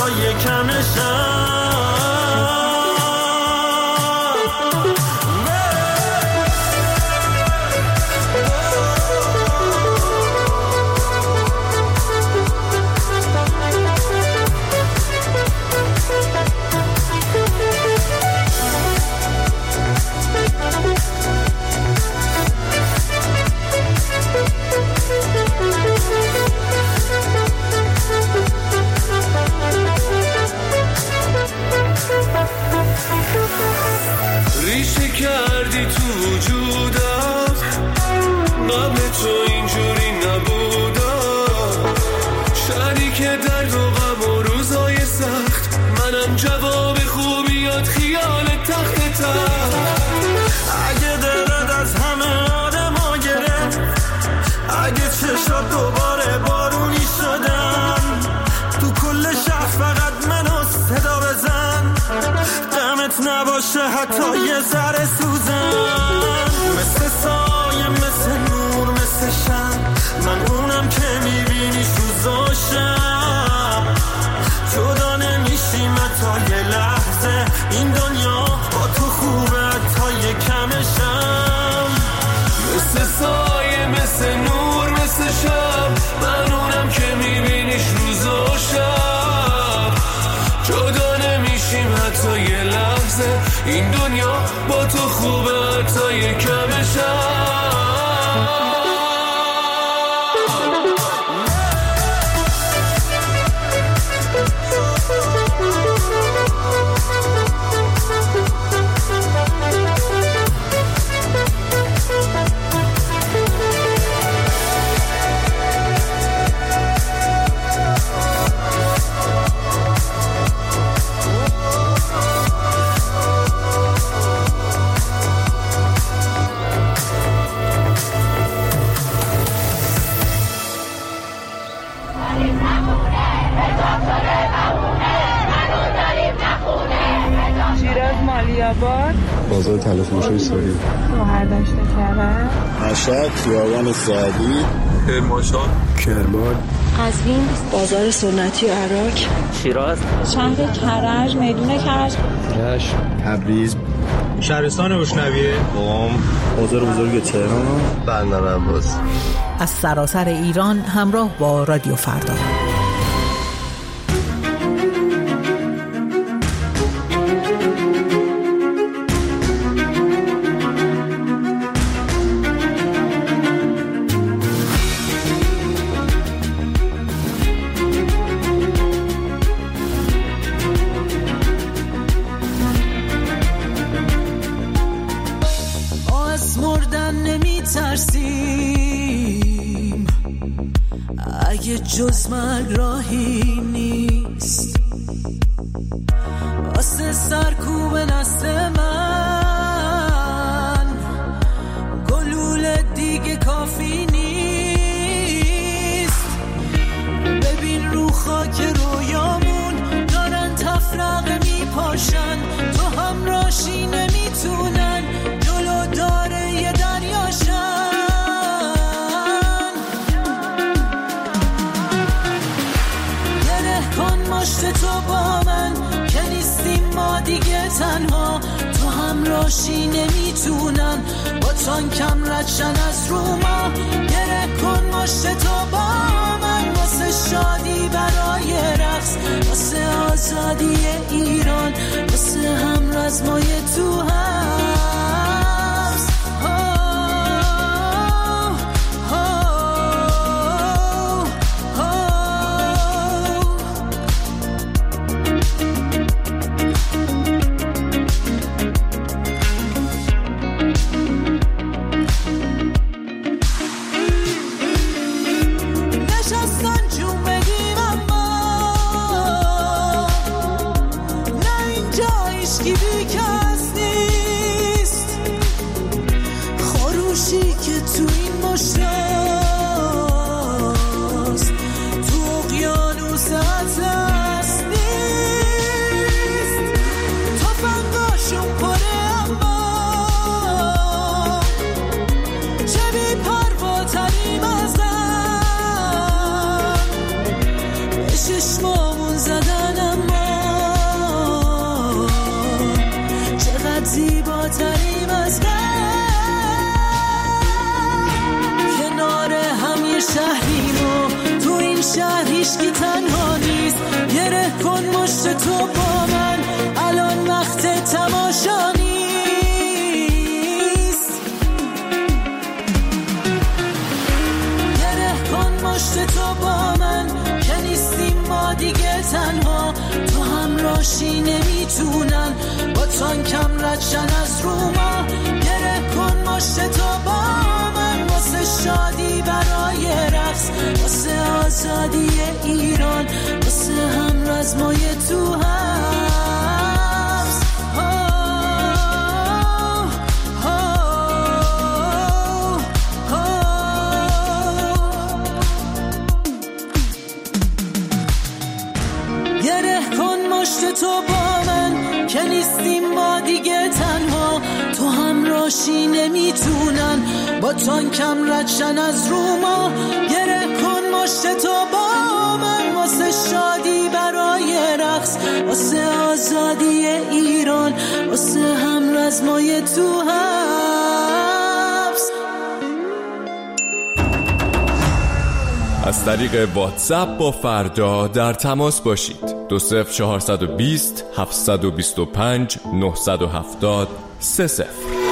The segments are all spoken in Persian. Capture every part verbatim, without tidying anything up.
حتی کمشم. ریشه کردی تو وجودم، قبل تو اینجوری نبودم. شریک درد و غم و روزای سخت، منم جواب خوبیات خیال تخت تخت. اگه دلت از همه آدم ها گرفت، اگه چشات دوباره بارونی شدن، تو کل شهر فقط منو صدا بزن، غمت نباشه حتی یه ذره سوزن. مثل سایه مثل نور مثل شم، من اونم که میبینیش روزاشم. جدا نمیشیم تا یه لحظه، این دنیا با تو خوبه تا یه کمشم. مثل سایه مثل نور مثل شم، من اونم که میبینیش روزاشم. جدا نمیشیم حتی یه لحظه، این دنیا با تو خوبه حتی یه کمشم. بازار تلفروشی سوری، شوهر داشته کرده، مشهد، خیابان سعدی، کرمانشاه، کرمان، قزوین، بازار سنتی و عراق، شیراز، شهر کرج، میدون کرج، رشت، تبریز، شهرستان روشنویه، قم، بازار بزرگ تهران، بندر عباس. از سراسر ایران همراه با رادیو فردا. جز مرگ راهی نیست، واسه سرکوب نسل من گلوله دیگه کافی نیست. ببین رو خاک رویامون دارن تفرقه میپاشن، تو هم راشی نمیتونن جلو داره یه دریاشن. مشت تو با من که نیستیم ما دیگه تنها، تو هم راشی نمیتونن با تانکم ردشن از رو ما. گره کن مشت تو با من واسه شادی برای رقص، واسه آزادی ایران، واسه هم رزمای تو هست. چشمامون زدنم کن مشت تو با من، الان وقت تماشا نیست. گره کن مشت تو با من که نیستیم ما دیگه تنها، تو همراشی نمیتونن با تانکم ردشن از رو ما. گره کن مشت تو با من واسه شادی برای رقص، واسه آزادی ایران، واسه هم رزمای تو حبس. گره کن مشت تو با من که نیستیم ما دیگه تنها، تو همراشی نمیتونن با تانکم ردشن از رو ما. گره کن مشت تو با من واسه شادی برای رقص، واسه آزادی ایران، واسه هم رزمای تو حبس. از طریق واتساپ با فردا در تماس باشید. دو صفر چهارصد و بیست هفتصد و بیست و پنج نهصد و هفتاد سه صفر.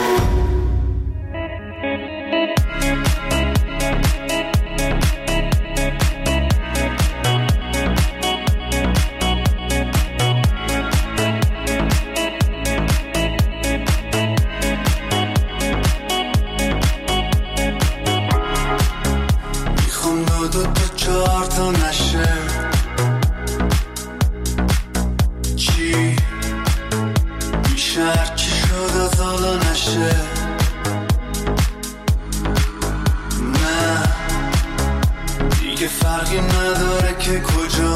فرقی نداره که کجا،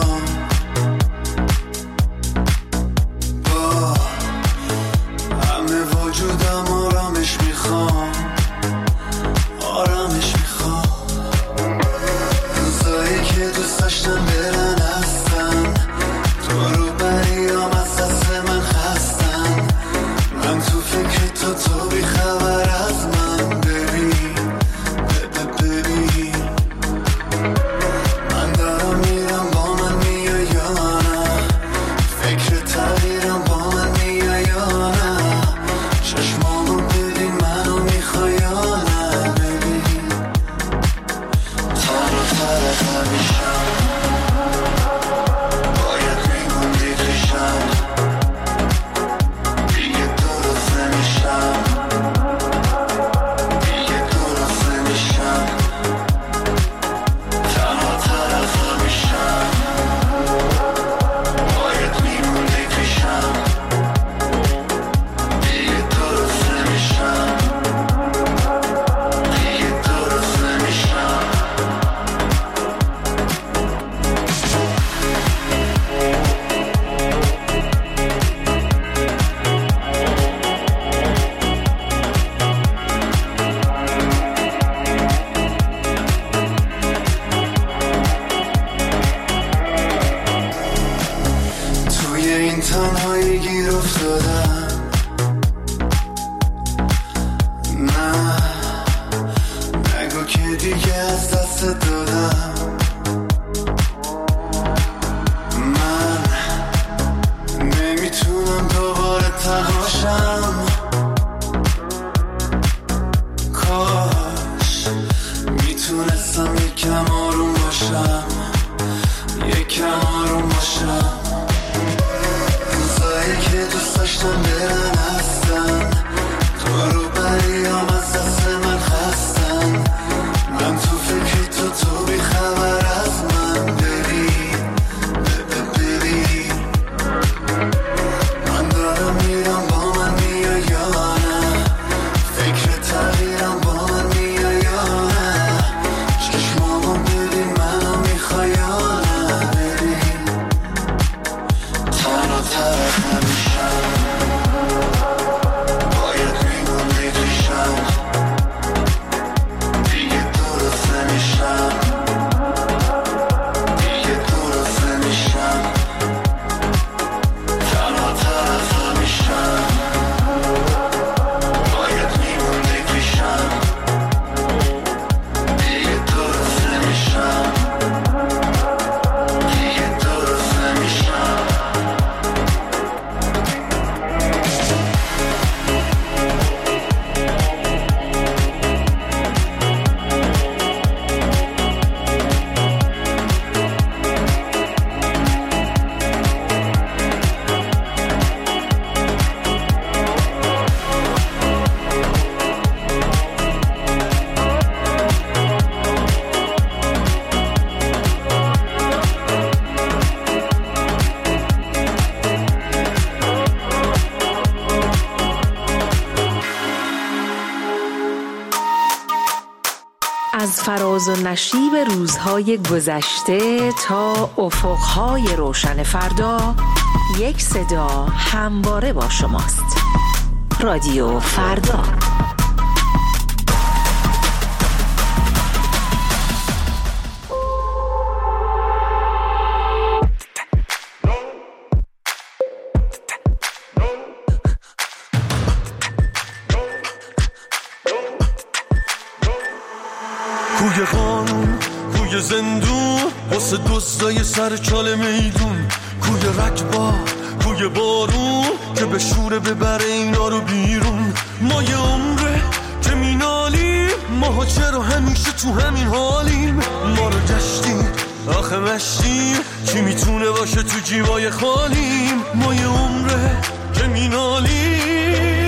با همه وجودم آرامش میخوام، آرامش میخوام. روزایی که دوست داشتم برن هستن، تو رو بریام از دست من خستن. من تو فکر تو تو بی خبر از من، ببین ببین من دارم میرم با من میای یا نه، فکر تغییرم با من میای یا نه. چشمامو ببین منو میخوای یا نه، ببین تر و تر همیشم باید میموندی پیشم، دیگه درست نمیشم، دیگه درست نمیشم. تنها طرف همیشم باید میموندی پیشم، دیگه درست نمیشم، دیگه درست نمیشم. توی این تنهایی گیر افتادم، نه نگو که دیگه از دست دادم. من نمیتونم دوباره تنهاشم، کاش میتونستم یکم آروم باشم، یکم آروم باشم. روزایی که دوست داشتم برم فراز و نشیب روزهای گذشته تا افقهای روشن فردا، یک صدا همواره با شماست. رادیو فردا. کوی قانون، کوی زندون، واسه دزدای سر چال میدون، کوی رگبار، کوی بارون که به شوره ببره اینا رو بیرون. ما یه عمره که مینالیم، ماها چرا همیشه تو همین حالیم؟ ما رو گشتیم آخه مشتیم، کی میتونه باشه تو جیبای خالیم؟ ما یه عمره که مینالیم،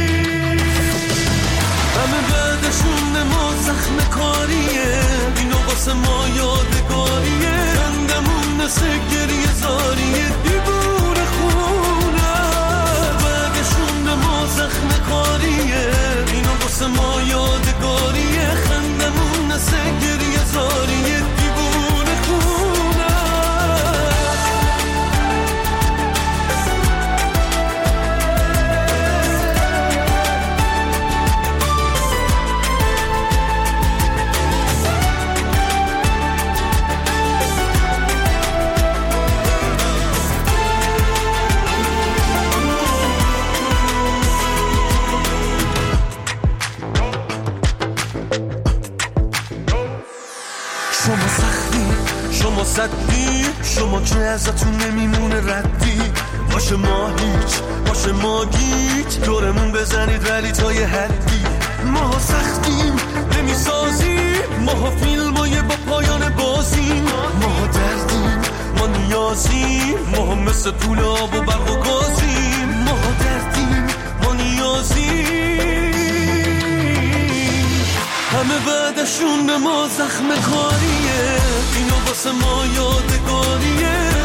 همه بعدشون ما زخم کاریه، اینو واسه ما یادگاریه، خندمون نسه گریه زاریه، دیوونه خونه. بعدشون ما زخم کاریه، اینو واسه ما یادگاریه، خندمون نسه گریه زاریه، دیوونه خونه. شما سختی، شما صدی، شما که ازتون نمیمونه ردی، باشه ما هیچ، باشه ما گیج، دورمون بزنید ولی تا یه حدی. ما سختیم نمیسازیم، ما فیلمای با پایان بازیم، ما دردیم، ما نیازیم، ما مثل پول آب و برق و گازیم، ما دردیم، ما نیازیم، همه بعدشون ما زخم کاریه، اینو واسه ما یادگاریه،